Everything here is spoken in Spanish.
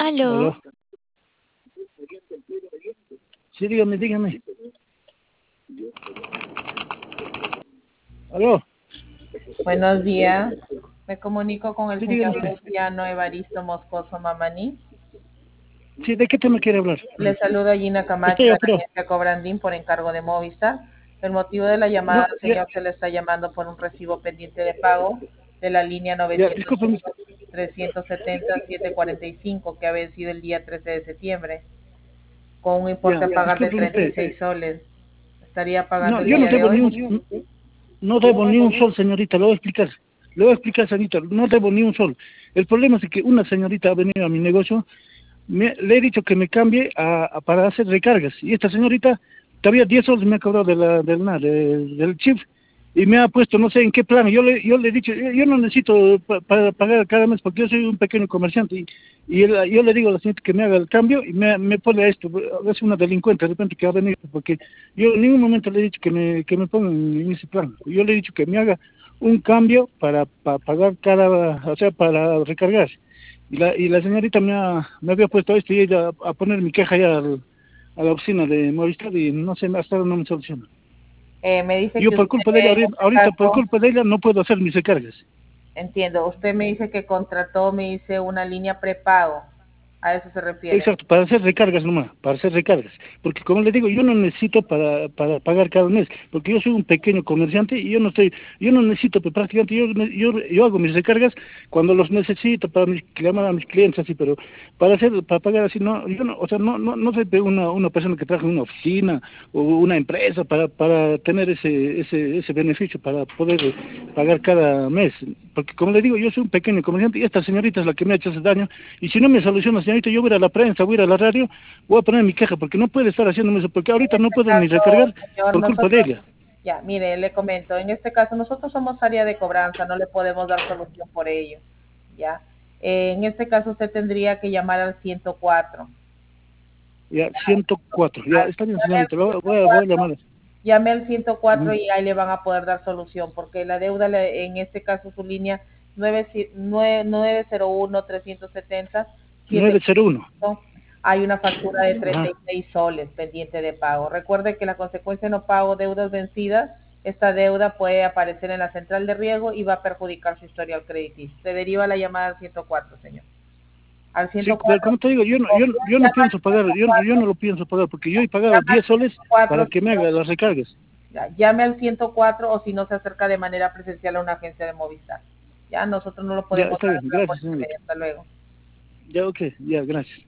Aló. Aló. Sí, dígame. Aló. Buenos días. Me comunico con el Sí, señor dígame. Luciano Evaristo Moscoso Mamani. Sí, ¿de qué tema quiere hablar? Le saluda Gina Camacho Estoy de la apurado. agencia Cobrandín por encargo de Movistar. El motivo de la No, llamada, ya, señor, se le está llamando por un recibo pendiente de pago de la línea discúlpeme. 901-370-745 que ha vencido el día 13 de septiembre con un importe Ya, a pagar de discúlpeme usted. 36 soles. ¿Estaría pagando No, el yo no día de debo hoy? no debo ni un sol, señorita, le voy a explicar. Señorita, no debo ni un sol. El problema es que una señorita ha venido a mi negocio, le he dicho que me cambie para hacer recargas. Y esta señorita, todavía 10 soles me ha cobrado del chip y me ha puesto no sé en qué plan. Yo le he dicho, yo no necesito para pagar cada mes porque yo soy un pequeño comerciante. Yo le digo a la señorita que me haga el cambio y me pone a esto. Es una delincuente de repente que ha venido porque yo en ningún momento le he dicho que me pongan en ese plan. Yo le he dicho que me haga un cambio para pagar o sea, para recargar. Y la señorita me había puesto esto y ella a poner mi queja ya a la oficina de Movistar y no sé, hasta ahora no me soluciona. Me dice Yo que por usted, culpa de ella, en este ahorita por caso, culpa de ella no puedo hacer mis recargas. entiendo, usted me dice que contrató, me dice, una línea prepago. ¿A eso se refiere? Exacto, para hacer recargas nomás, para hacer recargas. Porque como le digo, yo no necesito para pagar cada mes, porque yo soy un pequeño comerciante y yo no necesito, pues, prácticamente yo hago mis recargas cuando los necesito para llamar a mis clientes así, pero para pagar así, no, yo no, o sea, no soy una persona que trabaja en una oficina o una empresa para tener ese beneficio, para poder pagar cada mes. Porque como le digo, yo soy un pequeño comerciante y esta señorita es la que me ha hecho ese daño, y si no me soluciona, señorita, yo voy a ir a la prensa, voy a ir a la radio, voy a poner mi queja, porque no puede estar haciéndome eso, porque En ahorita no este puedo ni caso, recargar señor, por culpa de nosotros, ella. ya, mire, le comento, en este caso nosotros somos área de cobranza, no le podemos dar solución por ello, ¿ya? En este caso usted tendría que llamar al 104. Ya, 104, ya, está bien, Llame al señorita, voy a 104, llamar. llame al 104 Ujú. y ahí le van a poder dar solución, porque la deuda, en este caso su línea 901-370, 901. hay una factura de Ajá. 36 soles pendiente de pago. Recuerde que la consecuencia de no pago deudas vencidas, esta deuda puede aparecer en la central de riesgo y va a perjudicar su historial crediticio. Se deriva la llamada al 104, señor. Al Sí, pero 104, como te digo, yo no llama al pienso pagar, yo no lo pienso pagar, porque yo he pagado llama al 10 soles 104, para que me haga las recargas. ya, llame al 104 o si no se acerca de manera presencial a una agencia de Movistar. Ya nosotros no lo Ya, podemos está dar bien, por gracias, intermedio. señorita. Hasta luego. Ya, ok, ya, gracias.